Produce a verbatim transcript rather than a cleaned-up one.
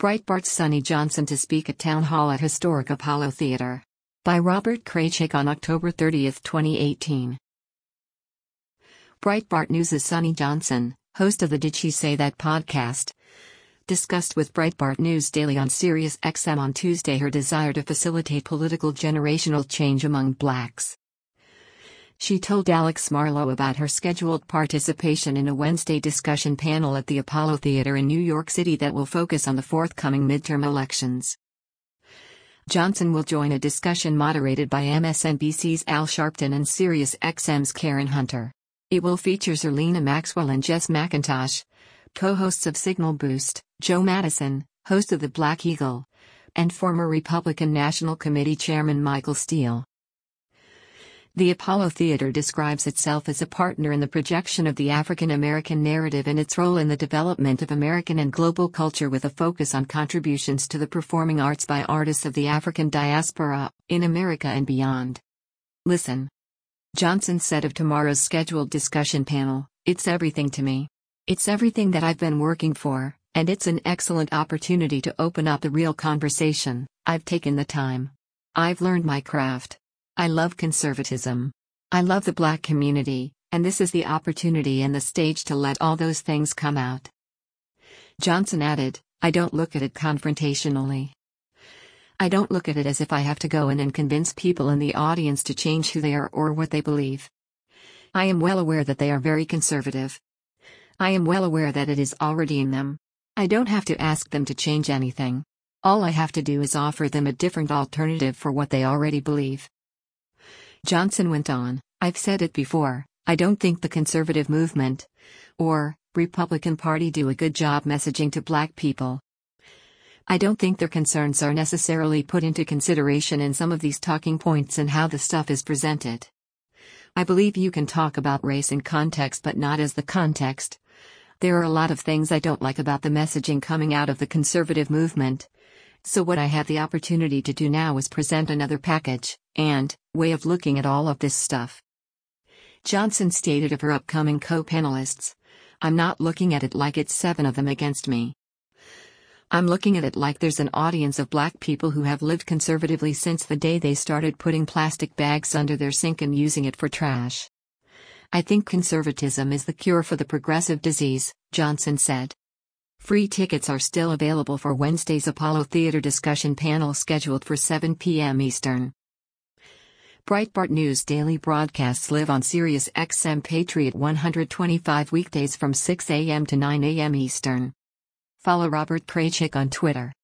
Breitbart's Sonny Johnson to speak at Town Hall at historic Apollo Theater. By Robert Kraychik on October thirtieth, twenty eighteen. Breitbart News' Sonny Johnson, host of the Did She Say That podcast, discussed with Breitbart News Daily on Sirius X M on Tuesday her desire to facilitate political generational change among blacks. She told Alex Marlow about her scheduled participation in a Wednesday discussion panel at the Apollo Theater in New York City that will focus on the forthcoming midterm elections. Johnson will join a discussion moderated by M S N B C's Al Sharpton and Sirius X M's Karen Hunter. It will feature Zerlina Maxwell and Jess McIntosh, co-hosts of Signal Boost, Joe Madison, host of The Black Eagle, and former Republican National Committee Chairman Michael Steele. The Apollo Theater describes itself as a partner in the projection of the African American narrative and its role in the development of American and global culture, with a focus on contributions to the performing arts by artists of the African diaspora, in America and beyond. Listen. Johnson said of tomorrow's scheduled discussion panel, "It's everything to me. It's everything that I've been working for, and it's an excellent opportunity to open up the real conversation. I've taken the time. I've learned my craft. I love conservatism. I love the black community, and this is the opportunity and the stage to let all those things come out." Johnson added, "I don't look at it confrontationally. I don't look at it as if I have to go in and convince people in the audience to change who they are or what they believe. I am well aware that they are very conservative. I am well aware that it is already in them. I don't have to ask them to change anything. All I have to do is offer them a different alternative for what they already believe." Johnson went on, "I've said it before, I don't think the conservative movement, or Republican Party, do a good job messaging to black people. I don't think their concerns are necessarily put into consideration in some of these talking points and how the stuff is presented. I believe you can talk about race in context but not as the context. There are a lot of things I don't like about the messaging coming out of the conservative movement. So what I have the opportunity to do now is present another package and way of looking at all of this stuff." Johnson stated of her upcoming co-panelists, "I'm not looking at it like it's seven of them against me. I'm looking at it like there's an audience of black people who have lived conservatively since the day they started putting plastic bags under their sink and using it for trash. I think conservatism is the cure for the progressive disease," Johnson said. Free tickets are still available for Wednesday's Apollo Theater discussion panel scheduled for seven p m Eastern. Breitbart News Daily broadcasts live on Sirius X M Patriot one twenty-five weekdays from six a m to nine a m Eastern. Follow Robert Kraychik on Twitter.